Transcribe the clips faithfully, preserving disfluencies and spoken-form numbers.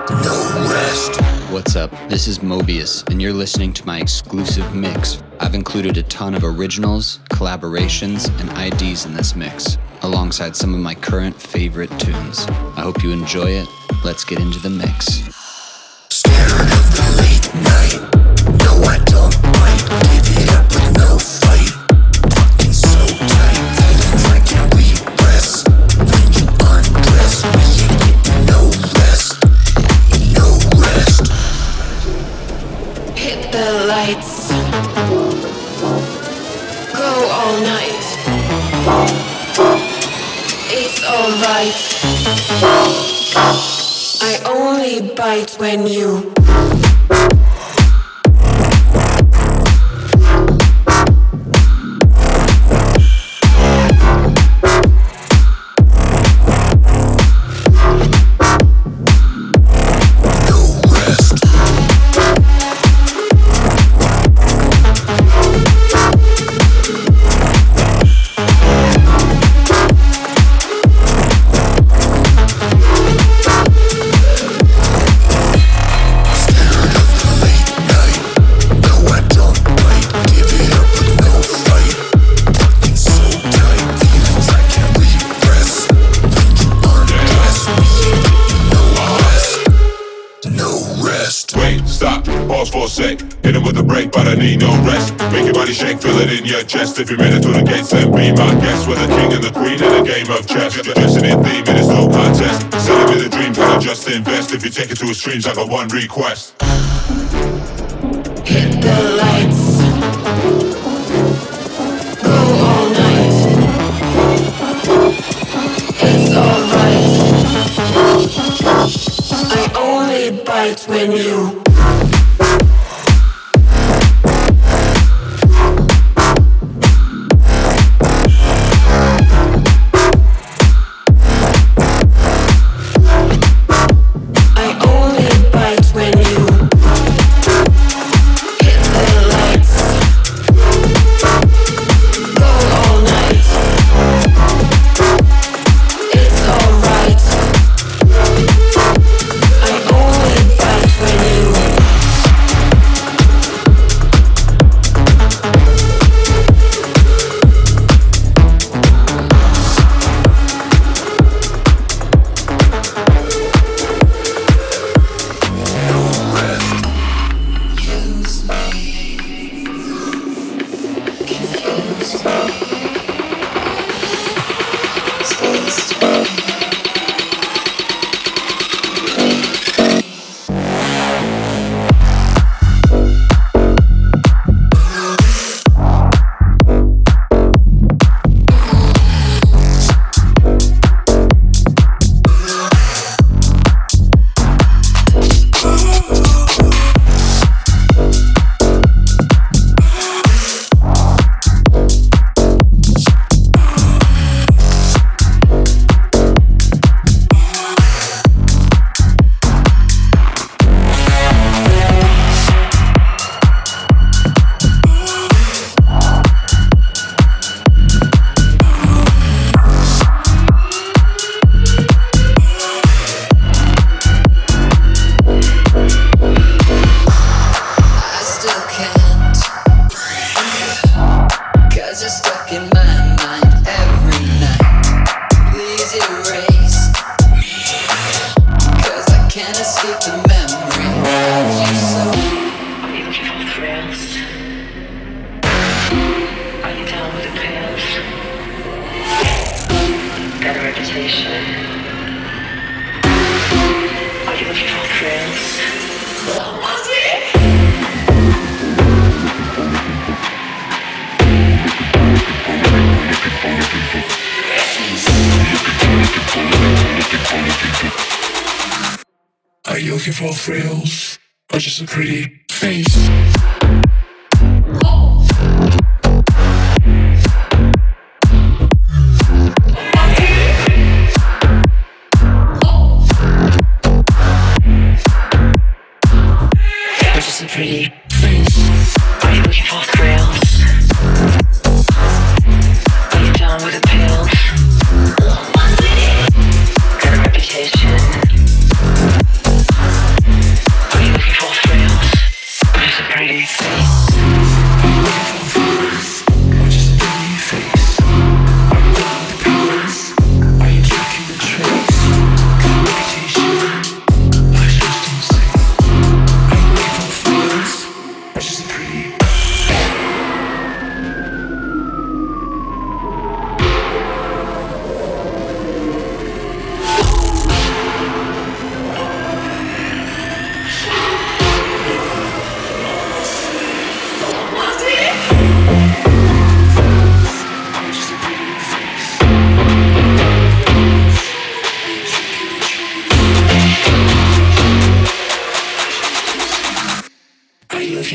No rest. What's up? This is Mobius, and you're listening to my exclusive mix. I've included a ton of originals, collaborations, and I Ds in this mix, alongside some of my current favorite tunes. I hope you enjoy it. Let's get into the mix. Scared of the late night. No, I don't bite. Give it up with no fight. Fucking so tight. Feelings I can't repress. When you undress, we ain't getting no rest. No rest. Hit the lights. Go all night. It's alright. I only bite when you hit it with a break, but I need no rest. Make your body shake, feel it in your chest. If you made it through the gates, then be my guest. We're the king and the queen in a game of chess. Just an in theme, it is no contest. Selling me the dream, can I just invest? If you take it to extremes, I got one request. hit the lights. Go all night. It's alright. I only bite when you Are you looking for thrills or just a pretty face? Or just a pretty face? Are you looking for thrills? Are you down with the pills? Got a reputation.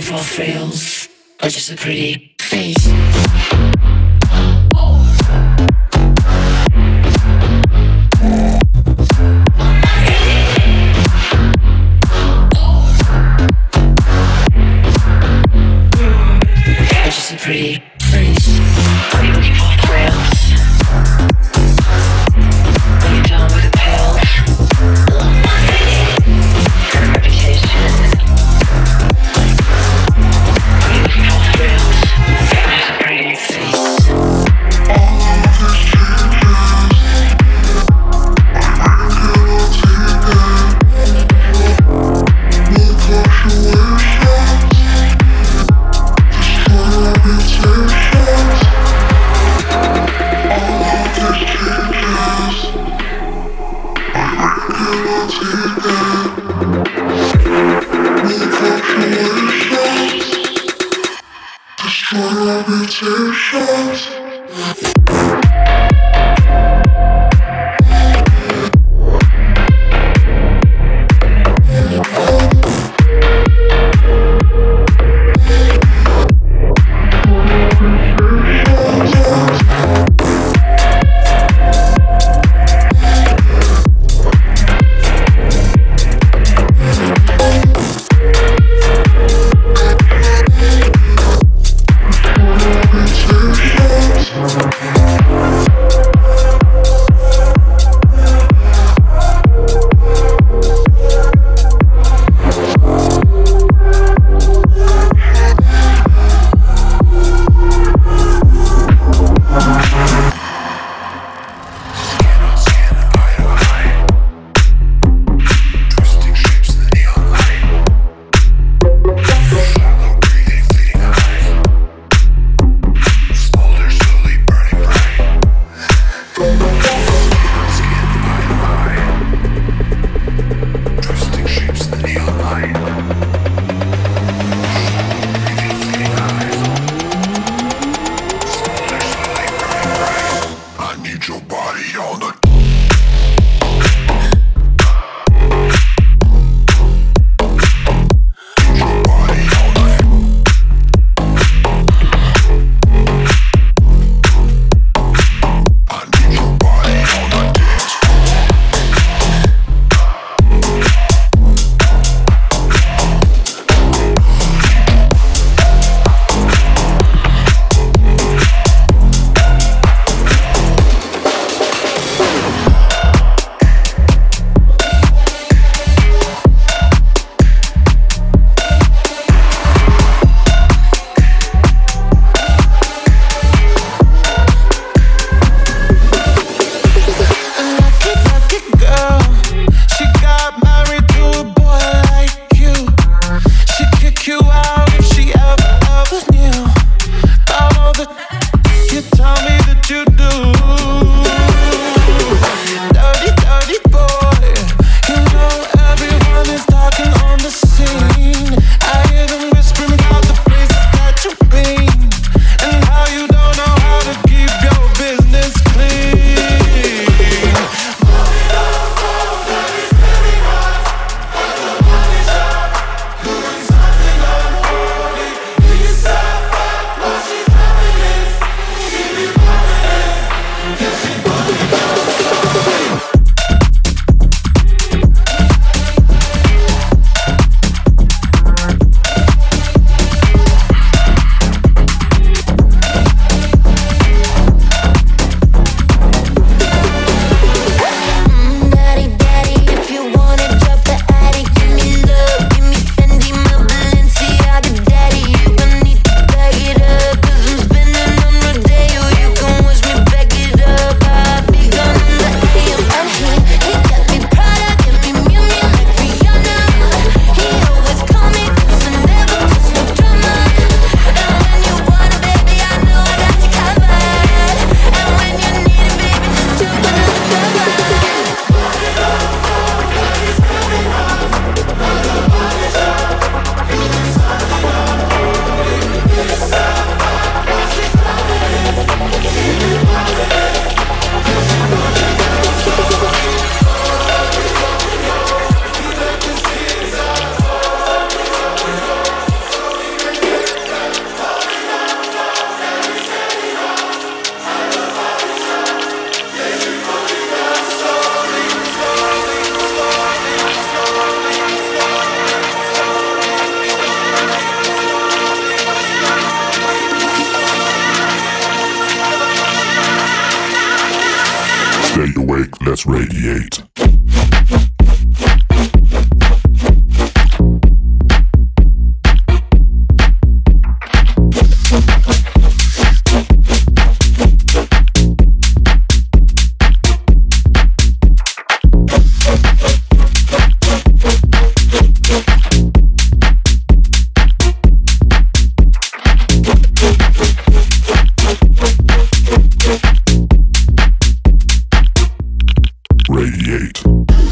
fall frails, or just a pretty face. Just a pretty face. Beautiful frails. When you're done with the pills, got a reputation. Beautiful frails. Just a pretty face. let's radiate. Radiate.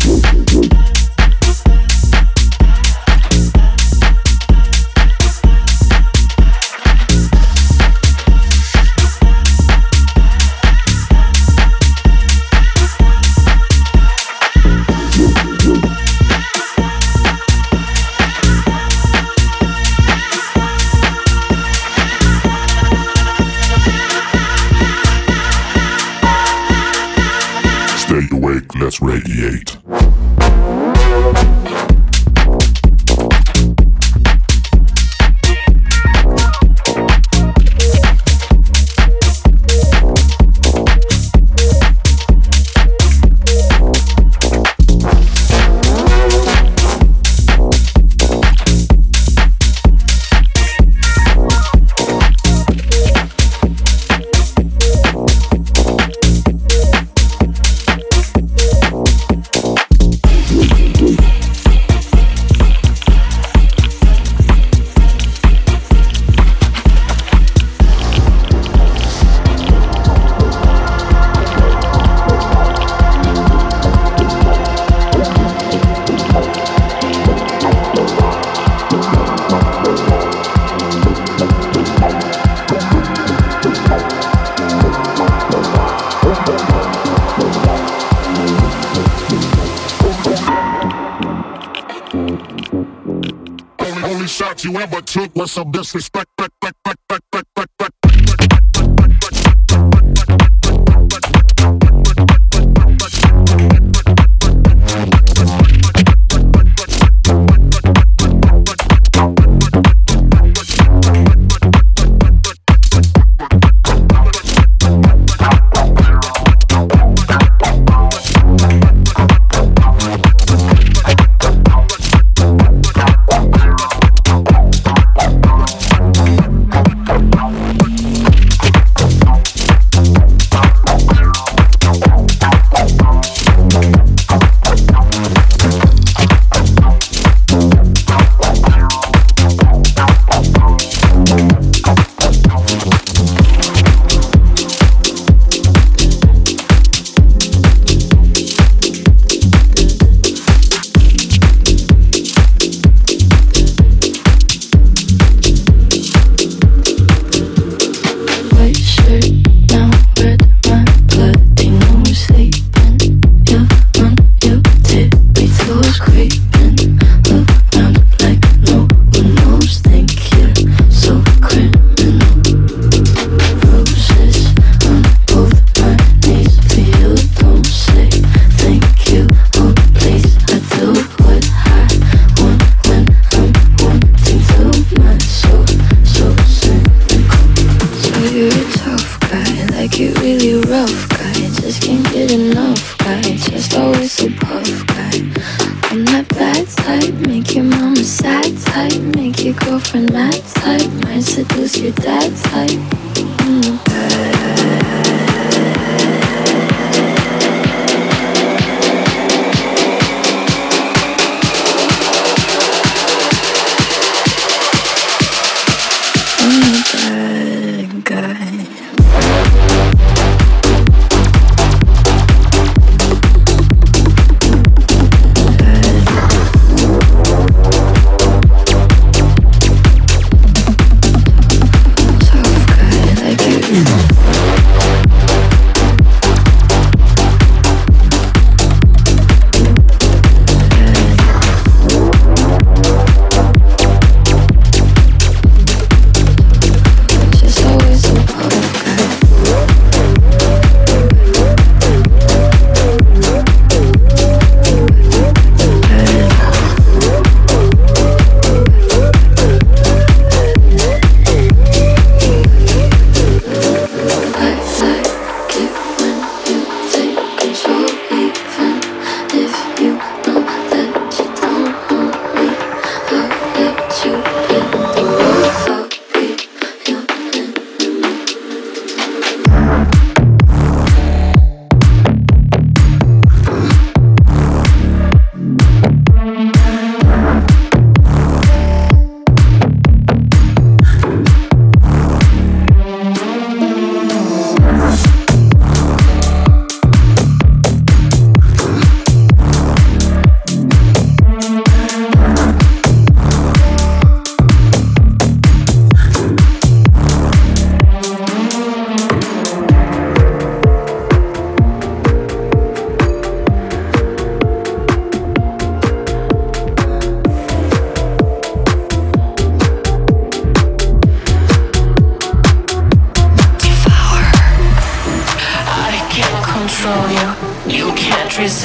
Stay awake, let's radiate. Only shot you ever took was some disrespect. Tough guy like you.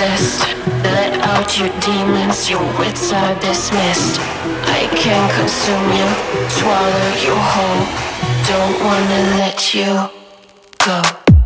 resist. Let out your demons, your wits are dismissed. I can consume you, swallow you whole. Don't wanna let you go.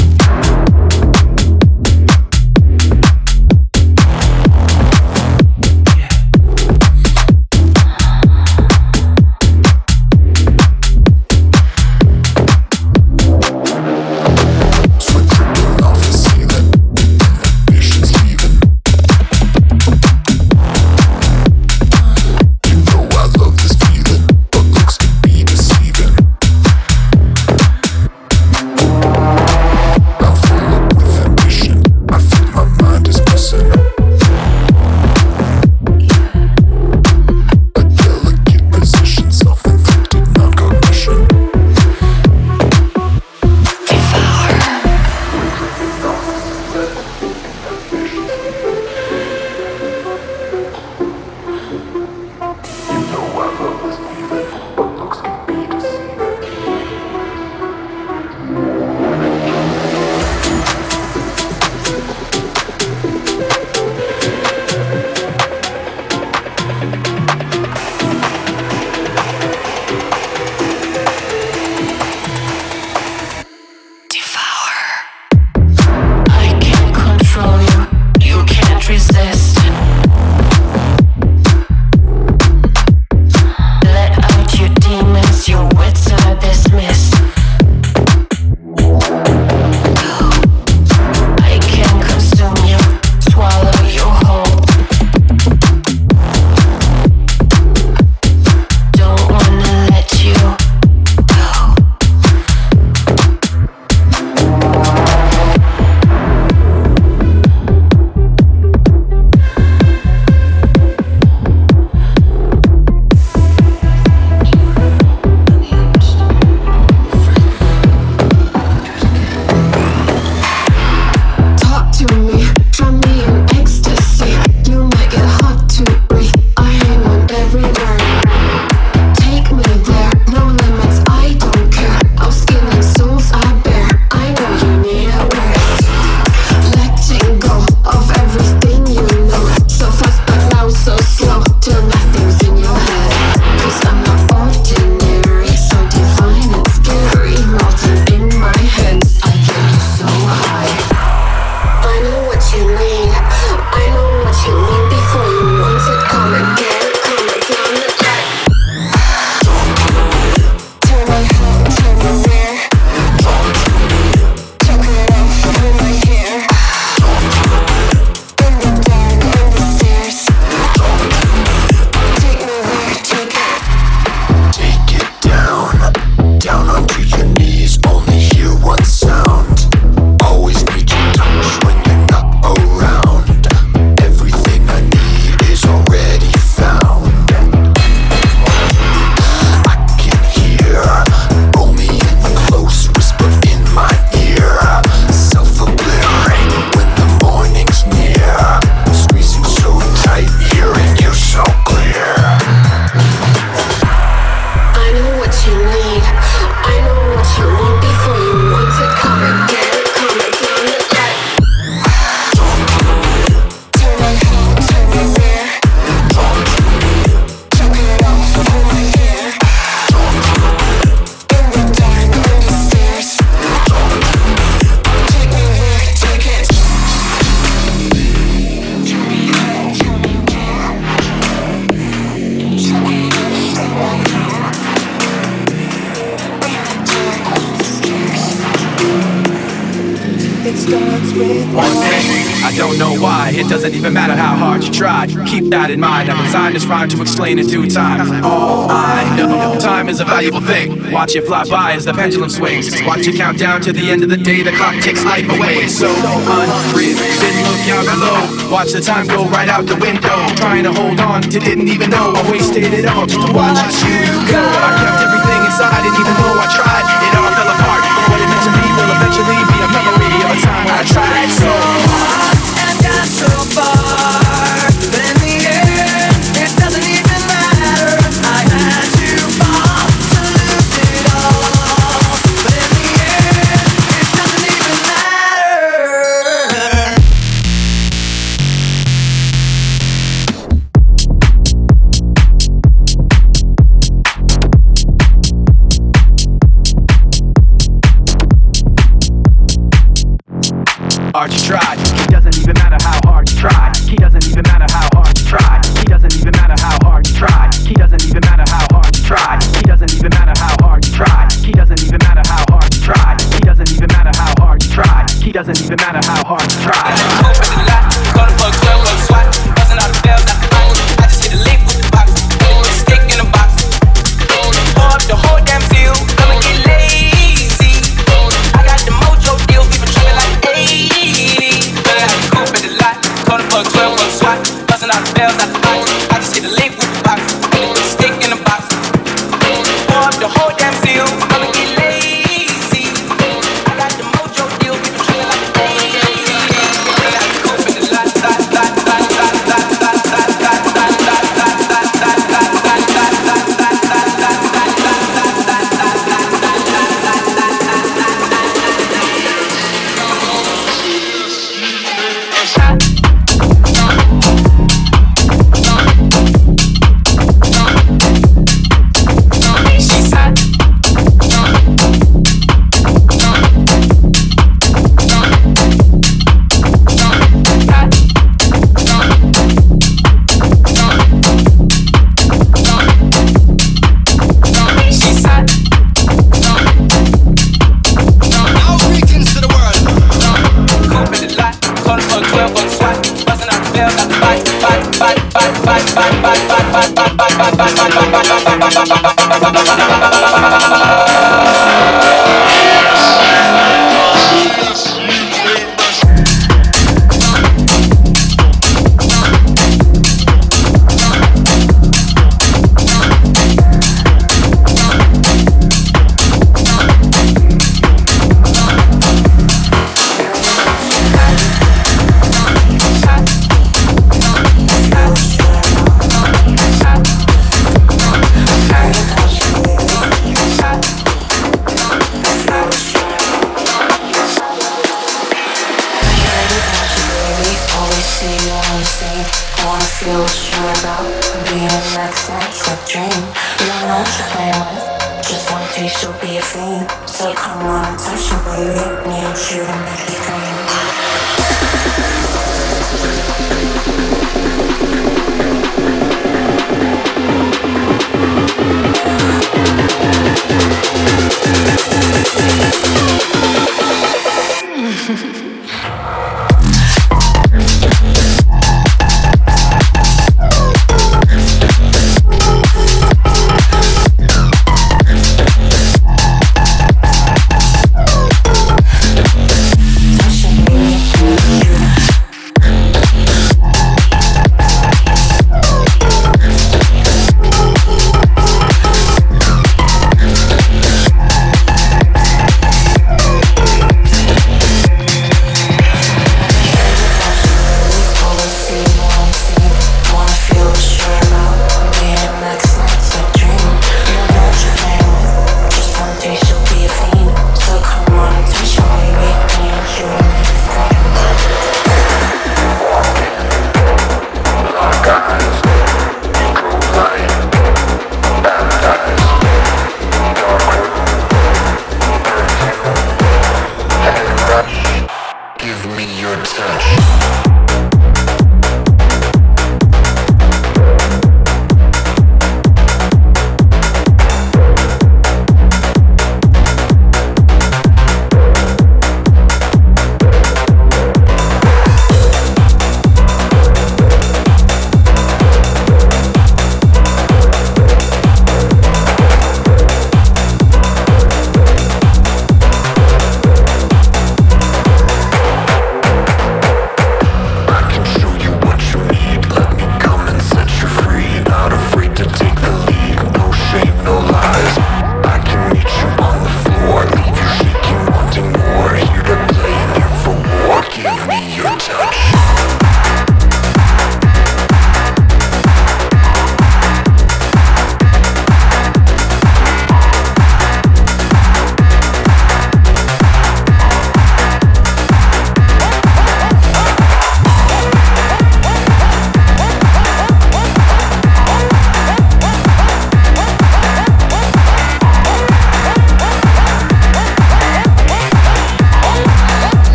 It doesn't even matter how hard you tried. Keep that in mind. I designed this rhyme to explain in due time. All I know, time is a valuable thing. Watch it fly by as the pendulum swings. Watch it count down to the end of the day. The clock takes life away. It's so unreal. Didn't look out below. Watch the time go right out the window. Trying to hold on to didn't even know I wasted it all just to watch you go. I kept everything inside, and even though I tried, it all fell apart. What it meant to me will eventually be a memory of a time when I tried so hard and got so far, but in the end, it doesn't even matter. I had to fall to lose it all, but in the end, it doesn't even matter. hard you tried. It doesn't even matter how hard you try. He doesn't even matter how hard you try. He doesn't even matter how hard you try. He doesn't even matter how hard you try. He doesn't even matter how hard you try. He doesn't even matter how hard you try. He doesn't even matter how hard you try. He doesn't even matter how hard you try. Going for a twelve, go swat, buzzing all the bells out the box. I just hit a lick with the box, put a stick in the box. Pour up the whole damn seal, come and get lazy. I got the mojo deals, people tripping like eighty. Feeling like a coupe at the lot, going for a twelve, go swat, buzzing all the bells out the box. I just hit a lick with the box, put a stick in the box. Pour up the whole damn seal, come and get lazy. I got the mojo deals, people tripping like eighty. Feeling like a coupe at the lot, lot, lot, lot, lot, lot, lot, lot, lot, lot, lot, lot, lot, lot, lot, lot, lot, Touch your baby, need you to make it scream.